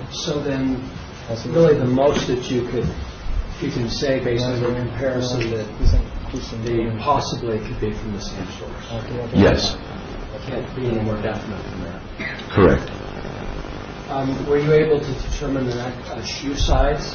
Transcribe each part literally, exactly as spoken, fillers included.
So then, really the most that you could, you can say based on the comparison that they possibly could be from the same source. Yes. Can't be any more definite than that. Correct. Um, were you able to determine the uh, shoe size?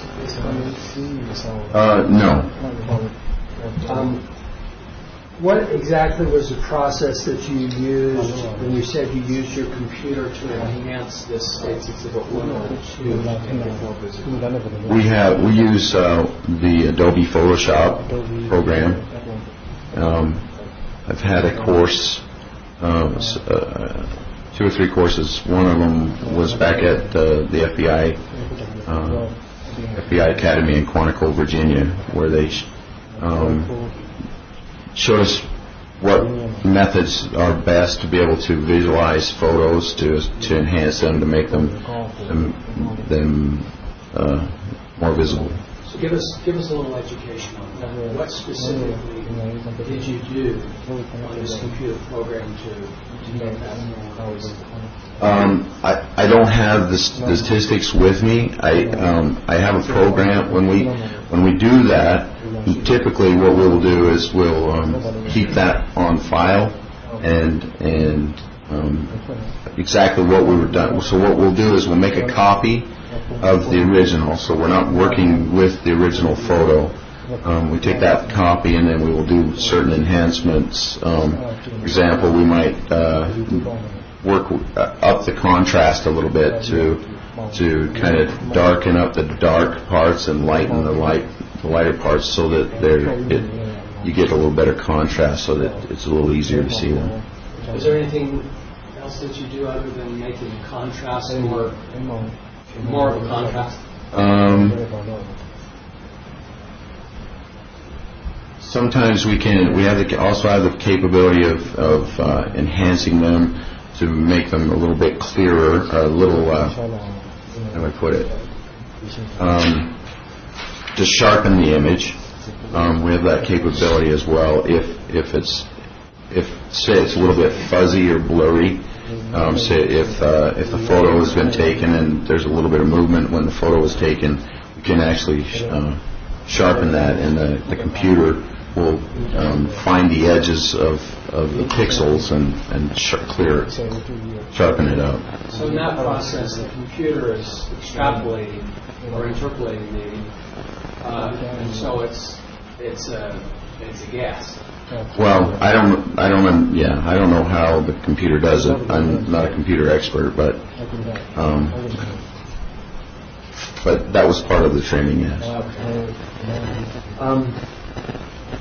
Uh, no. Um, what exactly was the process that you used when you said you used your computer to enhance this States Exhibit one or two? We have we use uh, the Adobe Photoshop program. Um, I've had a course, uh, uh, two or three courses. One of them was back at uh, the F B I uh, F B I Academy in Quantico, Virginia, where they sh um, showed us what methods are best to be able to visualize photos, to to enhance them, to make them them, them uh, more visible. So give us give us a little education on that. What specifically did you do on this computer program to, to make that more visible? Um, I, I don't have the statistics with me. I um, I have a program. When we when we do that, typically what we'll do is we'll um, keep that on file and and um, exactly what we were done. So what we'll do is we'll make a copy of the original. So we're not working with the original photo. Um, we take that copy and then we will do certain enhancements. Um, for example, we might uh, work up the contrast a little bit to to kind of darken up the dark parts and lighten the light the lighter parts so that they're it, you get a little better contrast so that it's a little easier to see them. Is there anything else that you do other than making the contrast more more of a contrast? Um, sometimes we can we have the, also have the capability of, of uh, enhancing them to make them a little bit clearer, a little, uh, how do I put it, um, to sharpen the image. Um, we have that capability as well. If if it's if say it's a little bit fuzzy or blurry, um, say if uh, if the photo has been taken and there's a little bit of movement when the photo was taken, we can actually sh uh, sharpen that, and the, the computer will um, find the edges of, of the pixels and, and sh clear it, sharpen it up. So in that process, the computer is extrapolating or interpolating maybe, uh, and so it's it's a it's a guess. Well, I don't I don't yeah I don't know how the computer does it. I'm not a computer expert, but um, but that was part of the training. Yes. Um,